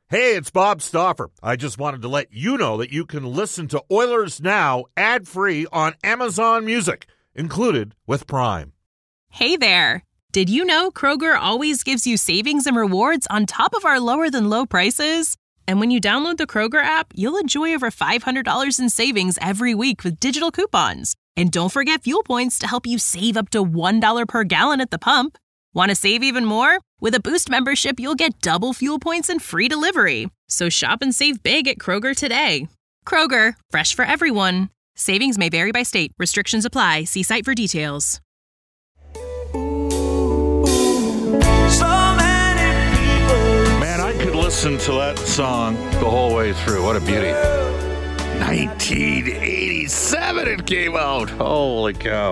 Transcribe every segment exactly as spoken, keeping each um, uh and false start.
Hey, it's Bob Stauffer. I just wanted to let you know that you can listen to Oilers Now ad-free on Amazon Music, included with Prime. Hey there. Did you know Kroger always gives you savings and rewards on top of our lower-than-low prices? And when you download the Kroger app, you'll enjoy over five hundred dollars in savings every week with digital coupons. And don't forget fuel points to help you save up to one dollar per gallon at the pump. Want to save even more? With a Boost membership, you'll get double fuel points and free delivery. So shop and save big at Kroger today. Kroger, fresh for everyone. Savings may vary by state. Restrictions apply. See site for details. Man, I could listen to that song the whole way through. What a beauty. nineteen eighty-seven it came out. Holy cow.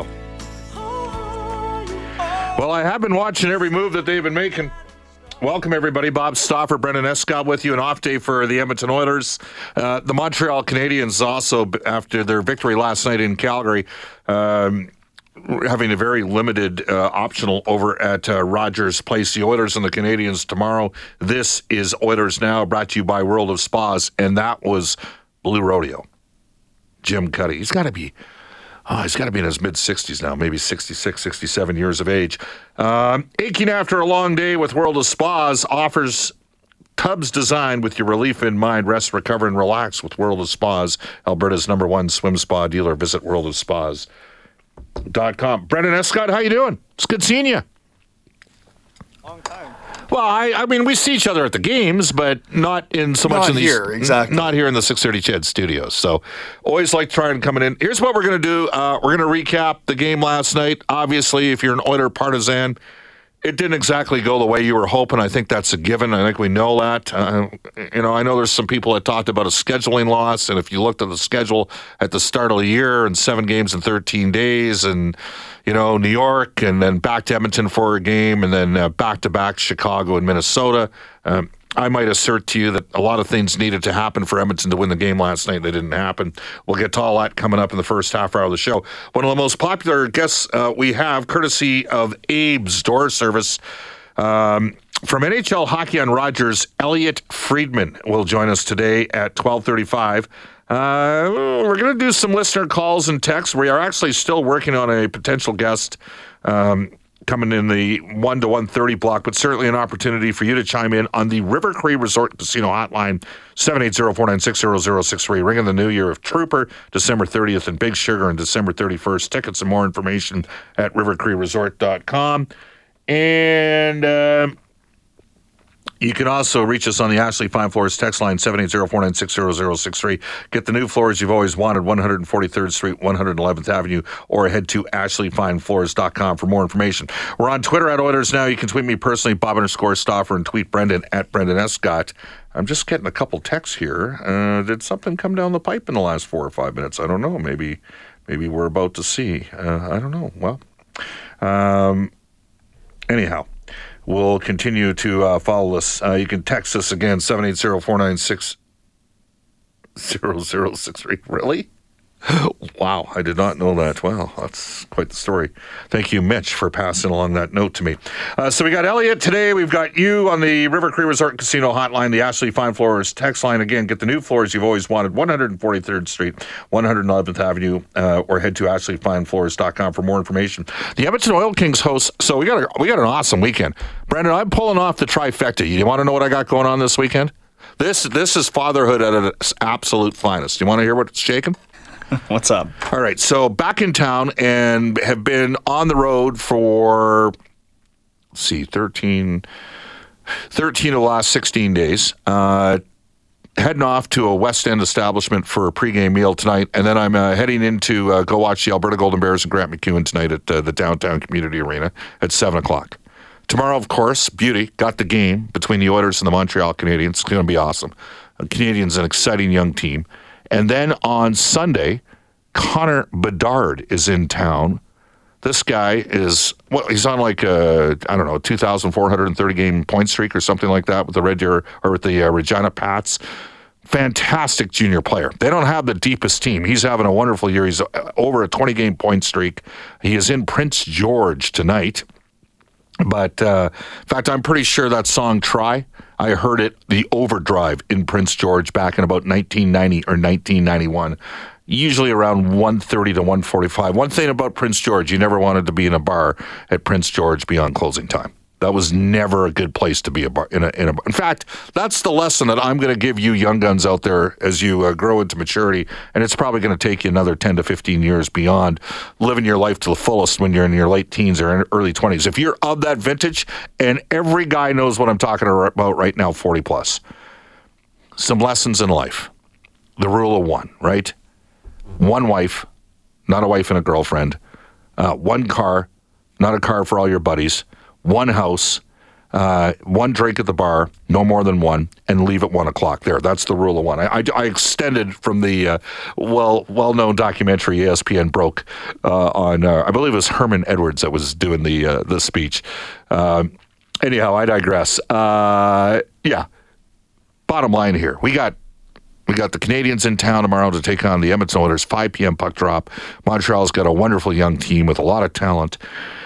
Well, I have been watching every move that they've been making. Welcome, everybody. Bob Stauffer, Brendan Escott with you. An off day for the Edmonton Oilers. Uh, the Montreal Canadiens also, after their victory last night in Calgary, um, having a very limited uh, optional over at uh, Rogers Place. The Oilers and the Canadiens tomorrow. This is Oilers Now, brought to you by World of Spas, and that was Blue Rodeo. Jim Cuddy. He's got to be... Oh, he's got to be in his mid-sixties now, maybe sixty-six, sixty-seven years of age. Um, aching after a long day with World of Spas offers tubs designed with your relief in mind. Rest, recover, and relax with World of Spas, Alberta's number one swim spa dealer. Visit world of spas dot com. Brendan Escott, how you doing? It's good seeing you. Long time. Well, I, I mean, we see each other at the games, but not in so much Not in these, here, exactly. Not here in the six thirty C H E D studios. So, always like trying coming in. Here's what we're going to do. Uh, we're going to recap the game last night. Obviously, if you're an Oiler partisan, it didn't exactly go the way you were hoping. I think that's a given. I think we know that. Uh, you know, I know there's some people that talked about a scheduling loss, and if you looked at the schedule at the start of the year and seven games in thirteen days, and you know, New York, and then back to Edmonton for a game, and then uh, back-to-back Chicago and Minnesota. Um, I might assert to you that a lot of things needed to happen for Edmonton to win the game last night. They didn't happen. We'll get to all that coming up in the first half hour of the show. One of the most popular guests uh, we have, courtesy of Abe's Door Service, um, from N H L Hockey on Rogers, Elliot Friedman will join us today at twelve thirty-five. Uh, we're going to do some listener calls and texts. We are actually still working on a potential guest um, coming in the one to one thirty block, but certainly an opportunity for you to chime in on the River Cree Resort Casino hotline, seven eight zero, four nine six, zero zero six three. Ringing the new year of Trooper, December thirtieth, and Big Sugar on December thirty-first. Tickets and more information at river cree resort dot com. And... Uh, You can also reach us on the Ashley Fine Floors text line, seven eight zero, four nine six, zero zero six three. Get the new floors you've always wanted, one forty-third Street, one eleventh Avenue, or head to ashley fine floors dot com for more information. We're on Twitter at Oilers Now. You can tweet me personally, Bob underscore Stauffer, and tweet Brendan at Brendan Escott. I'm just getting a couple texts here. Uh, did something come down the pipe in the last four or five minutes? I don't know. Maybe maybe we're about to see. Uh, I don't know. Well, um, anyhow. We'll continue to uh, follow us. Uh, you can text us again, seven eight zero, four nine six, zero zero six three. Really? Wow, I did not know that. Wow, that's quite the story. Thank you, Mitch, for passing along that note to me. Uh, so we got Elliot today. We've got you on the River Cree Resort Casino hotline, the Ashley Fine Floors text line. Again, get the new floors you've always wanted, one forty-third Street, one eleventh Avenue, uh, or head to ashley fine floors dot com for more information. The Edmonton Oil Kings host, so we got a, we got an awesome weekend. Brendan, I'm pulling off the trifecta. You want to know what I got going on this weekend? This, this is fatherhood at its absolute finest. You want to hear what's shaking? What's up? All right, so back in town and have been on the road for, let's see, thirteen, thirteen of the last sixteen days. Uh, heading off to a West End establishment for a pregame meal tonight, and then I'm uh, heading in to uh, go watch the Alberta Golden Bears and Grant McEwen tonight at uh, the Downtown Community Arena at seven o'clock. Tomorrow, of course, beauty, got the game between the Oilers and the Montreal Canadiens. It's going to be awesome. The Canadiens, an exciting young team. And then on Sunday, Connor Bedard is in town. This guy is, well, he's on like a, I don't know, two thousand four hundred thirty game point streak or something like that with the Red Deer, or with the uh, Regina Pats. Fantastic junior player. They don't have the deepest team. He's having a wonderful year. He's over a twenty game point streak. He is in Prince George tonight. But, uh, in fact, I'm pretty sure that song, Try, I heard it, the overdrive in Prince George back in about nineteen ninety or nineteen ninety-one, usually around one thirty to one forty-five. One thing about Prince George, you never wanted to be in a bar at Prince George beyond closing time. That was never a good place to be a bar, in a in a bar. In fact, that's the lesson that I'm going to give you young guns out there as you uh, grow into maturity, and it's probably going to take you another ten to fifteen years beyond living your life to the fullest when you're in your late teens or in early twenties. If you're of that vintage, and every guy knows what I'm talking about right now, forty plus, some lessons in life. The rule of one, right? One wife, not a wife and a girlfriend. Uh, one car, not a car for all your buddies. One house, uh, one drink at the bar, no more than one, and leave at one o'clock. There, that's the rule of one. I, I, I extended from the uh, well well known documentary E S P N broke uh, on. Uh, I believe it was Herman Edwards that was doing the uh, the speech. Uh, anyhow, I digress. Uh, yeah. Bottom line here, we got. We got the Canadians in town tomorrow to take on the Edmonton Oilers, five p.m. puck drop. Montreal's got a wonderful young team with a lot of talent.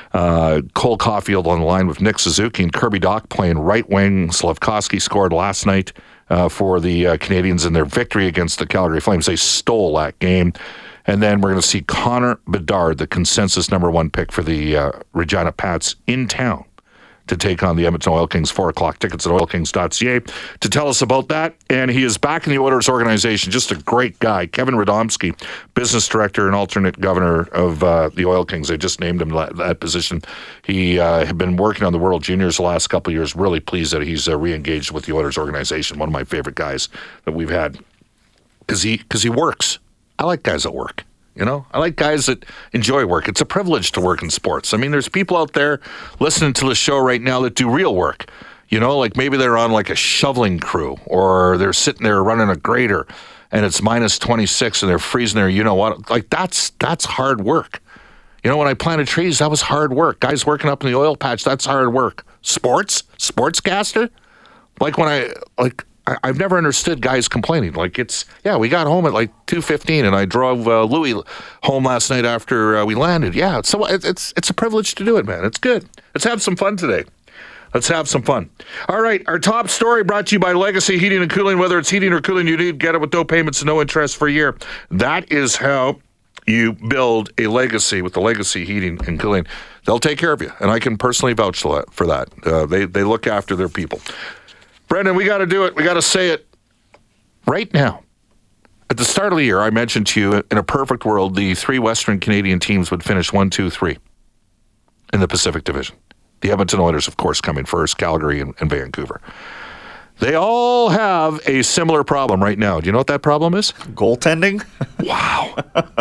Uh, Cole Caulfield on the line with Nick Suzuki and Kirby Dach playing right wing. Slavkovsky scored last night uh, for the uh, Canadians in their victory against the Calgary Flames. They stole that game. And then we're going to see Connor Bedard, the consensus number one pick for the uh, Regina Pats, in town to take on the Edmonton Oil Kings. Four o'clock tickets at oil kings dot c a to tell us about that. And he is back in the Oilers organization. Just a great guy. Kevin Radomski, business director and alternate governor of uh, the Oil Kings. They just named him that, that position. He uh, had been working on the World Juniors the last couple of years. Really pleased that he's uh, re-engaged with the Oilers organization. One of my favorite guys that we've had because he, because he works. I like guys that work. You know, I like guys that enjoy work. It's a privilege to work in sports. I mean, there's people out there listening to the show right now that do real work. You know, like maybe they're on like a shoveling crew or they're sitting there running a grader and it's minus twenty-six and they're freezing there. You know what? Like that's that's hard work. You know, when I planted trees, that was hard work. Guys working up in the oil patch, that's hard work. Sports? Sportscaster? Like when I, like, I've never understood guys complaining. Like it's, yeah, we got home at like two fifteen and I drove uh, Louis home last night after uh, we landed. Yeah, so it, it's it's a privilege to do it, man. It's good. Let's have some fun today. Let's have some fun. All right, our top story brought to you by Legacy Heating and Cooling. Whether it's heating or cooling you need, get it with no payments and no interest for a year. That is how you build a legacy with the Legacy Heating and Cooling. They'll take care of you, and I can personally vouch for that. Uh, they, they look after their people. Brendan, we got to do it. We got to say it right now. At the start of the year, I mentioned to you, in a perfect world, the three Western Canadian teams would finish one, two, three in the Pacific Division. The Edmonton Oilers, of course, coming first, Calgary and, and Vancouver. They all have a similar problem right now. Do you know what that problem is? Goaltending? Wow.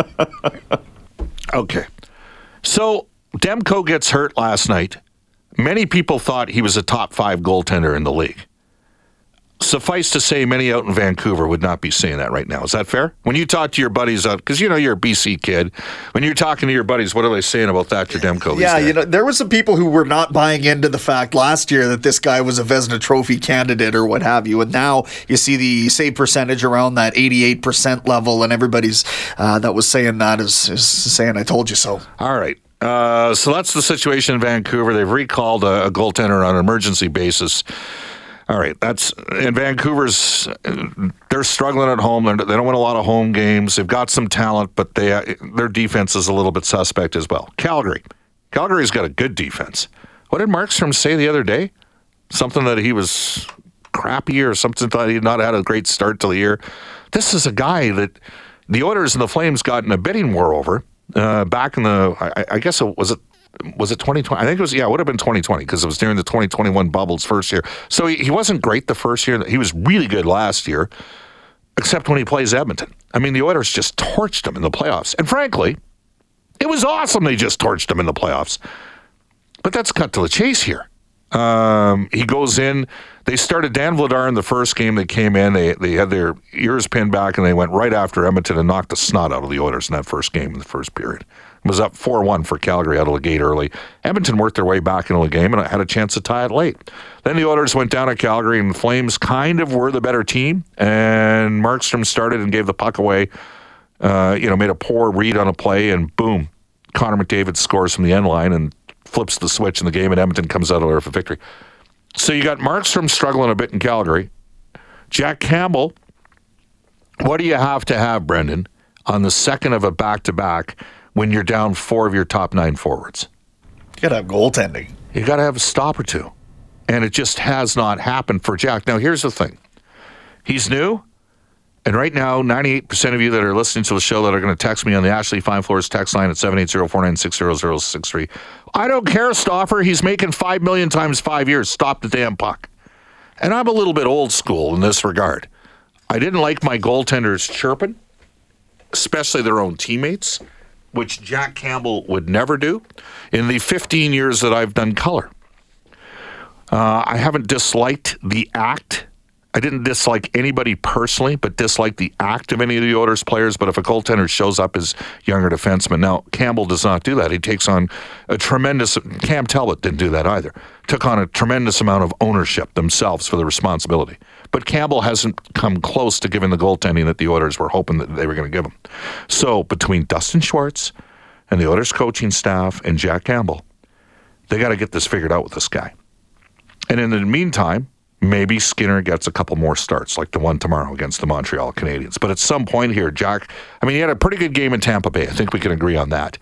Okay. So Demko gets hurt last night. Many people thought he was a top five goaltender in the league. Suffice to say, many out in Vancouver would not be saying that right now. Is that fair? When you talk to your buddies, because you know you're a B C kid, when you're talking to your buddies, what are they saying about that, your Demko? Yeah, you know, there were some people who were not buying into the fact last year that this guy was a Vezina Trophy candidate or what have you, and now you see the save percentage around that eighty-eight percent level, and everybody's uh, that was saying that is, is saying, "I told you so." All right. Uh, so that's the situation in Vancouver. They've recalled a, a goaltender on an emergency basis. All right, that's in Vancouver's. They're struggling at home. They're, they don't win a lot of home games. They've got some talent, but they their defense is a little bit suspect as well. Calgary, Calgary's got a good defense. What did Markstrom say the other day? Something that he was crappy or something that he had not had a great start to the year. This is a guy that the Oilers and the Flames got in a bidding war over uh, back in the. I, I guess it was it. Was it twenty twenty? I think it was, yeah, it would have been twenty twenty because it was during the twenty twenty-one Bubbles first year. So he, he wasn't great the first year. He was really good last year, except when he plays Edmonton. I mean, the Oilers just torched him in the playoffs. And frankly, it was awesome they just torched him in the playoffs. But that's cut to the chase here. Um, he goes in. They started Dan Vladar in the first game they came in. They they had their ears pinned back, and they went right after Edmonton and knocked the snot out of the Oilers in that first game in the first period. It was up four one for Calgary out of the gate early. Edmonton worked their way back into the game and had a chance to tie it late. Then the Oilers went down at Calgary, and the Flames kind of were the better team, and Markstrom started and gave the puck away, uh, you know, made a poor read on a play, and boom, Connor McDavid scores from the end line and flips the switch in the game, and Edmonton comes out of there for victory. So you got Markstrom struggling a bit in Calgary. Jack Campbell, what do you have to have, Brendan, on the second of a back-to-back when you're down four of your top nine forwards? You got to have goaltending. You got to have a stop or two. And it just has not happened for Jack. Now, here's the thing. He's new. And right now, ninety-eight percent of you that are listening to the show that are going to text me on the Ashley Fine Floors text line at seven eight zero, four nine six, zero zero six three. I don't care, Stauffer. He's making five million dollars times five years. Stop the damn puck. And I'm a little bit old school in this regard. I didn't like my goaltenders chirping, especially their own teammates, which Jack Campbell would never do. In the fifteen years that I've done color, uh, I haven't disliked the act. I didn't dislike anybody personally, but disliked the act of any of the Oilers players. But if a goaltender shows up as younger defenseman, now Campbell does not do that. He takes on a tremendous, Cam Talbot didn't do that either, took on a tremendous amount of ownership themselves for the responsibility. But Campbell hasn't come close to giving the goaltending that the Oilers were hoping that they were going to give him. So between Dustin Schwartz and the Oilers coaching staff and Jack Campbell, they got to get this figured out with this guy. And in the meantime, maybe Skinner gets a couple more starts, like the one tomorrow against the Montreal Canadiens. But at some point here, Jack, I mean, he had a pretty good game in Tampa Bay. I think we can agree on that.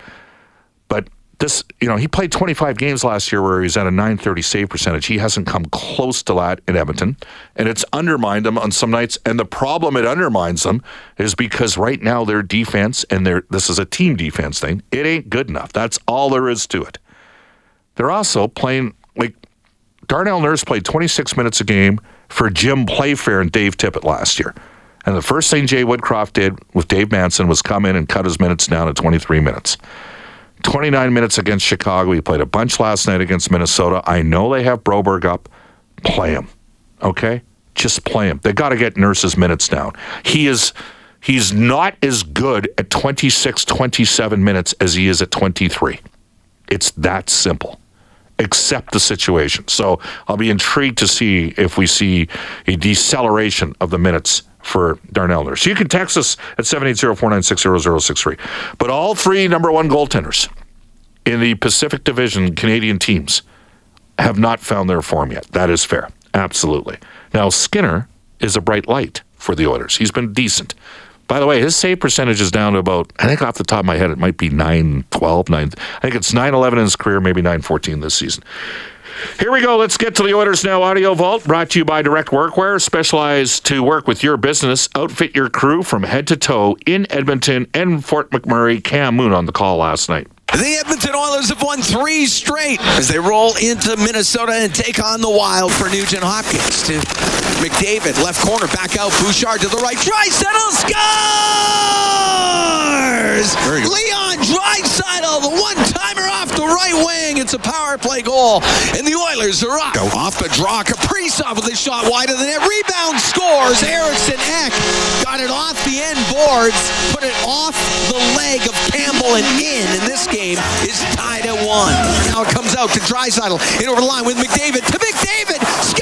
But this, you know, he played twenty-five games last year where he's at a nine thirty save percentage. He hasn't come close to that in Edmonton, and it's undermined him on some nights. And the problem it undermines them is because right now their defense, and their this is a team defense thing, it ain't good enough. That's all there is to it. They're also playing, like, Darnell Nurse played twenty-six minutes a game for Jim Playfair and Dave Tippett last year. And the first thing Jay Woodcroft did with Dave Manson was come in and cut his minutes down to twenty-three minutes. twenty-nine minutes against Chicago. He played a bunch last night against Minnesota. I know they have Broberg up. Play him, okay? Just play him. They got to get Nurse's minutes down. He is, he's not as good at twenty-six, twenty-seven minutes as he is at twenty-three. It's that simple. Accept the situation. So I'll be intrigued to see if we see a deceleration of the minutes for Darnell Nurse. You can text us at seven eight zero, four nine six, zero zero six three. But all three number one goaltenders in the Pacific Division Canadian teams have not found their form yet. That is fair. Absolutely. Now, Skinner is a bright light for the Oilers. He's been decent. By the way, his save percentage is down to about, I think off the top of my head, it might be nine twelve, nine, I think it's nine eleven in his career, maybe nine fourteen this season. Here we go. Let's get to the Oilers Now Audio Vault, brought to you by Direct Workwear, specialized to work with your business. Outfit your crew from head to toe in Edmonton and Fort McMurray. Cam Moon on the call last night. The Edmonton Oilers have won three straight as they roll into Minnesota and take on the Wild for Nugent Hopkins. To McDavid, left corner, back out, Bouchard to the right. Draisaitl scores! Leon Draisaitl, the one-timer off the right wing. It's a power play goal, and the Oilers are up. Go off the draw, Kaprizov with a shot wide of the net. Rebound scores. Eriksson Ek got it off the end boards, put it off the leg of Campbell and in, and this game Game is tied at one. Now it comes out to Draisaitl. In over the line with McDavid. To McDavid.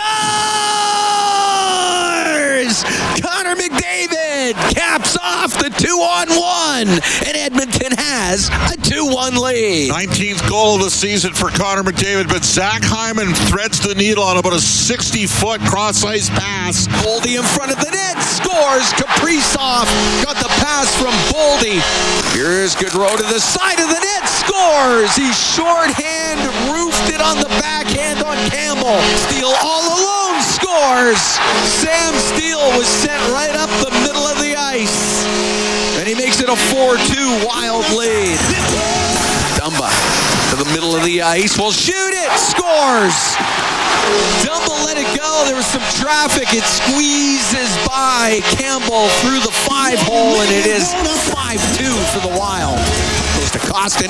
Scores! Connor McDavid caps off the two on one. And Edmonton has a two one lead. nineteenth goal of the season for Connor McDavid, but Zach Hyman threads the needle on about a sixty-foot cross-ice pass. Boldy in front of the net. Scores. Kaprizov got the pass from Boldy. Here's Gaudreau to the side of the net. Scores! He shorthand roofed it on the backhand on Campbell. Steele all alone scores! Sam Steele was sent right up the middle of the ice. And he makes it a four two Wild lead. Dumba to the middle of the ice. Will shoot it! Scores! Dumba let it go. There was some traffic. It squeezes by Campbell through the five hole, and it is five two for the Wild. Goes to Kostin.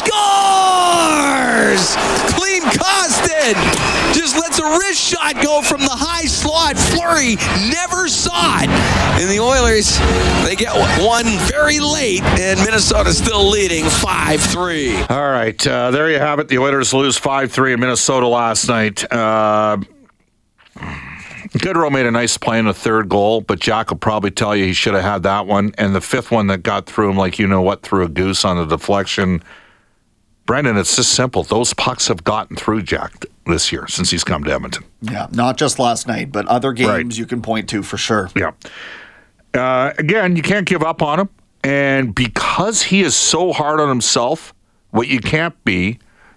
Scores! Clean Kostin! Just lets a wrist shot go from the high slot. Fleury never saw it. And the Oilers, they get one very late, and Minnesota still leading five three. All right, uh, there you have it. The Oilers lose five three in Minnesota last night. Uh, Gaudreau made a nice play in the third goal, but Jack will probably tell you he should have had that one. And the fifth one that got through him, like you know what, through a goose on the deflection. Brendan, it's just simple. Those pucks have gotten through Jack this year since he's come to Edmonton. Yeah, not just last night, but other games right. you can point to for sure. Yeah. Uh, again, you can't give up on him. And because he is so hard on himself, what you can't be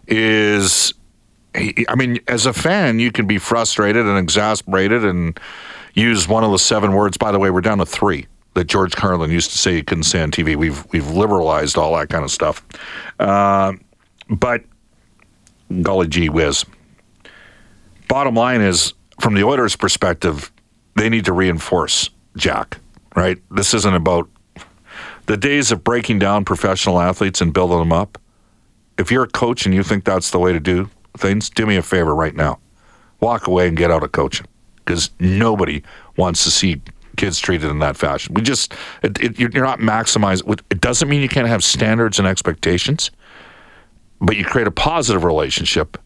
is, I mean, as a fan, you can be frustrated and exasperated and use one of the seven words. By the way, we're down to three that George Carlin used to say you couldn't say on T V. We've we've liberalized all that kind of stuff. Uh, but, golly gee whiz. Bottom line is, from the Oilers' perspective, they need to reinforce Jack, right? This isn't about the days of breaking down professional athletes and building them up. If you're a coach and you think that's the way to do things, do me a favor right now. Walk away and get out of coaching, because nobody wants to see kids treated in that fashion. We just, it, it, you're not maximizing. It doesn't mean you can't have standards and expectations, but you create a positive relationship.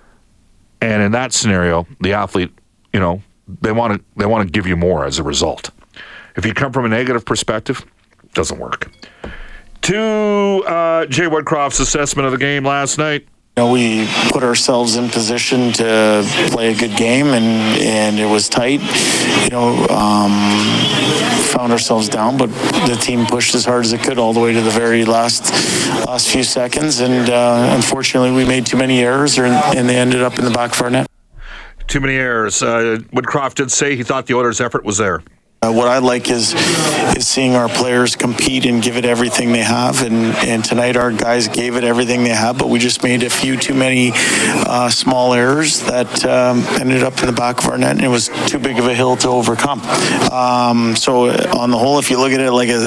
And in that scenario, the athlete, you know, they want to they want to give you more as a result. If you come from a negative perspective, it doesn't work. To uh, Jay Woodcroft's assessment of the game last night. You know, we put ourselves in position to play a good game, and, and it was tight. You know, um, found ourselves down, but the team pushed as hard as it could all the way to the very last last few seconds, and uh, unfortunately we made too many errors, or, and they ended up in the back of our net. Too many errors. Uh, Woodcroft did say he thought the Oilers' effort was there. Uh, what I like is is seeing our players compete and give it everything they have, and, and tonight our guys gave it everything they have, but we just made a few too many uh, small errors that um, ended up in the back of our net, and it was too big of a hill to overcome. Um, so on the whole, if you look at it like a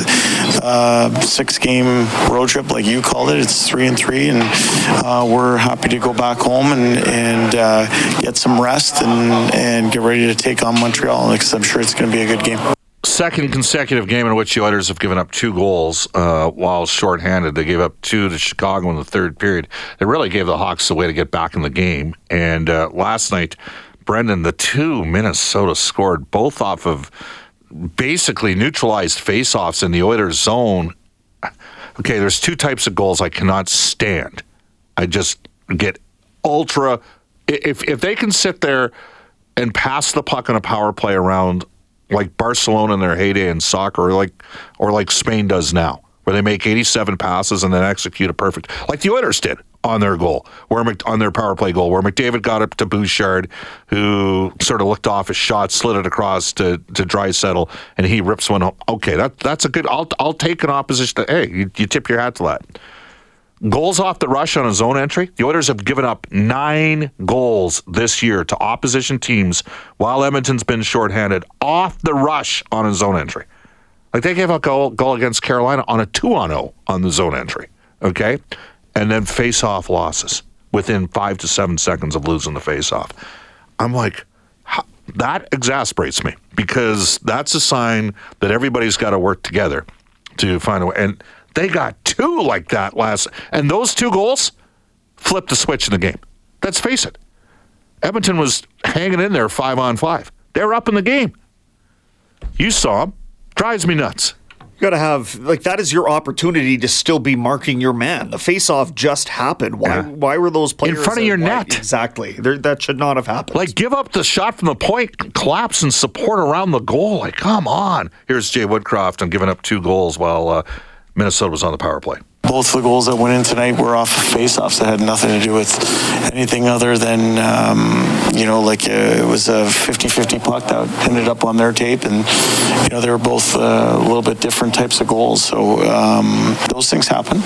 uh, six-game road trip, like you called it, it's three and three, and uh, we're happy to go back home and, and uh, get some rest and, and get ready to take on Montreal, because I'm sure it's going to be a good game. Second consecutive game in which the Oilers have given up two goals uh, while shorthanded. They gave up two to Chicago in the third period. They really gave the Hawks a way to get back in the game. And uh, last night, Brendan, the two Minnesota scored, both off of basically neutralized faceoffs in the Oilers' zone. Okay, there's two types of goals I cannot stand. I just get ultra... If, if they can sit there and pass the puck on a power play around like Barcelona in their heyday in soccer, or like or like Spain does now, where they make eighty-seven passes and then execute a perfect, like the Oilers did on their goal, where on their power play goal, where McDavid got up to Bouchard, who sort of looked off his shot, slid it across to to Draisaitl, and he rips one home. Okay, that that's a good. I'll I'll take an opposition. To, hey, you, you tip your hat to that. Goals off the rush on a zone entry. The Oilers have given up nine goals this year to opposition teams while Edmonton's been shorthanded off the rush on a zone entry. Like they gave up a goal, goal against Carolina on a two on oh on the zone entry. Okay? And then face-off losses within five to seven seconds of losing the face-off. I'm like, how, that exasperates me, because that's a sign that everybody's got to work together to find a way. And they got two like that last, and those two goals flipped the switch in the game. Let's face it. Edmonton was hanging in there five on five. They were up in the game. You saw them. Drives me nuts. You got to have, like, that is your opportunity to still be marking your man. The face-off just happened. Why Yeah. Why were those players in front of your why- net? Exactly. There, that should not have happened. Like, give up the shot from the point, collapse and support around the goal. Like, come on. Here's Jay Woodcroft and giving up two goals while uh, Minnesota was on the power play. Both the goals that went in tonight were off of face-offs that had nothing to do with anything other than, um, you know, like uh, it was a fifty-fifty puck that ended up on their tape. And, you know, they were both uh, a little bit different types of goals. So um, those things happen.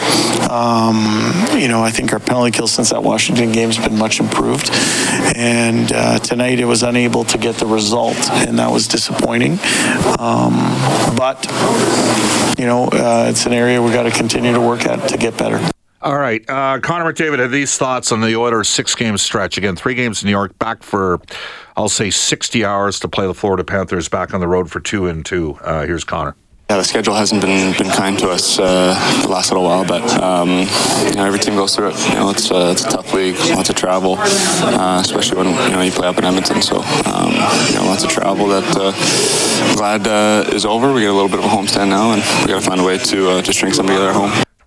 Um, you know, I think our penalty kill since that Washington game has been much improved. And uh, tonight it was unable to get the result, and that was disappointing. Um, but, you know, uh, it's an area we got to continue to work at to get better. All right. Uh, Connor McDavid had these thoughts on the Oilers' six-game stretch. Again, three games in New York, back for, I'll say, sixty hours to play the Florida Panthers, back on the road for two and two. Uh, here's Connor. Yeah, the schedule hasn't been been kind to us uh, the last little while, but um, you know, every team goes through it. You know, it's a, it's a tough league, lots of travel, uh, especially when you know you play up in Edmonton. So um, you know, lots of travel. That uh, glad uh, is over. We get a little bit of a homestand now, and we got to find a way to uh, to string some together at home.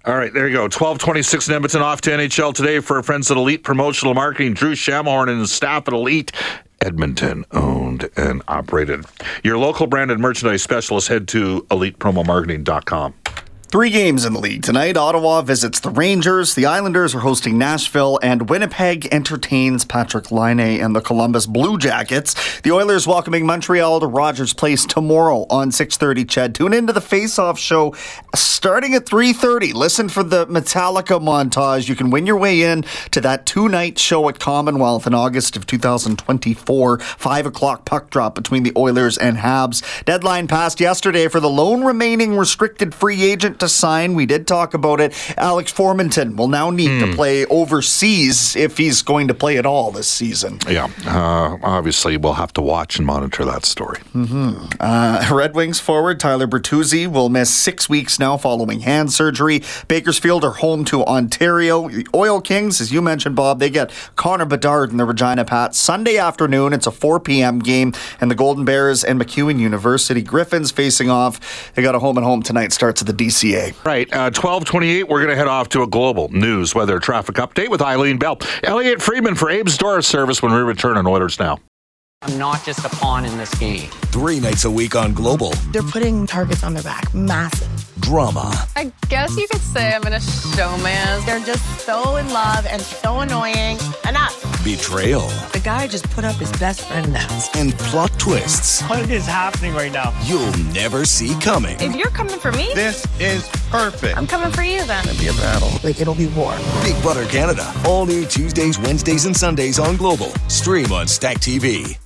All right, there you go. twelve twenty-six in Edmonton, off to N H L today for our friends at Elite Promotional Marketing. Drew Shamhorn and his staff at Elite. Edmonton owned and operated. Your local branded merchandise specialist, head to elite promo marketing dot com. Three games in the league tonight. Ottawa visits the Rangers. The Islanders are hosting Nashville, and Winnipeg entertains Patrick Laine and the Columbus Blue Jackets. The Oilers welcoming Montreal to Rogers Place tomorrow on six thirty. Chad, tune into the Face-Off show starting at three thirty. Listen for the Metallica montage. You can win your way in to that two-night show at Commonwealth in August of two thousand twenty-four. Five o'clock puck drop between the Oilers and Habs. Deadline passed yesterday for the lone remaining restricted free agent to sign. We did talk about it. Alex Formenton will now need mm. to play overseas if he's going to play at all this season. Yeah, uh, obviously we'll have to watch and monitor that story. Mm-hmm. Uh, Red Wings forward Tyler Bertuzzi will miss six weeks now following hand surgery. Bakersfield are home to Ontario. The Oil Kings, as you mentioned, Bob, they get Connor Bedard in the Regina Pats Sunday afternoon. It's a four p.m. game, and the Golden Bears and MacEwan University Griffins facing off. They got a home and home tonight. Starts at the D C A. Right, uh, twelve twenty-eight, we're going to head off to a global news weather traffic update with Eileen Bell. Elliot Friedman for Abe's Door Service when we return on Oilers Now. I'm not just a pawn in this game. Three nights a week on Global. They're putting targets on their back. Massive. Drama. I guess you could say I'm in a showman. They're just so in love and so annoying. Enough. Betrayal. The guy just put up his best friend in the house. And plot twists. What is happening right now? You'll never see coming. If you're coming for me, this is perfect. I'm coming for you then. It'll be a battle. Like, it'll be war. Big Brother Canada. All new Tuesdays, Wednesdays, and Sundays on Global. Stream on Stack T V.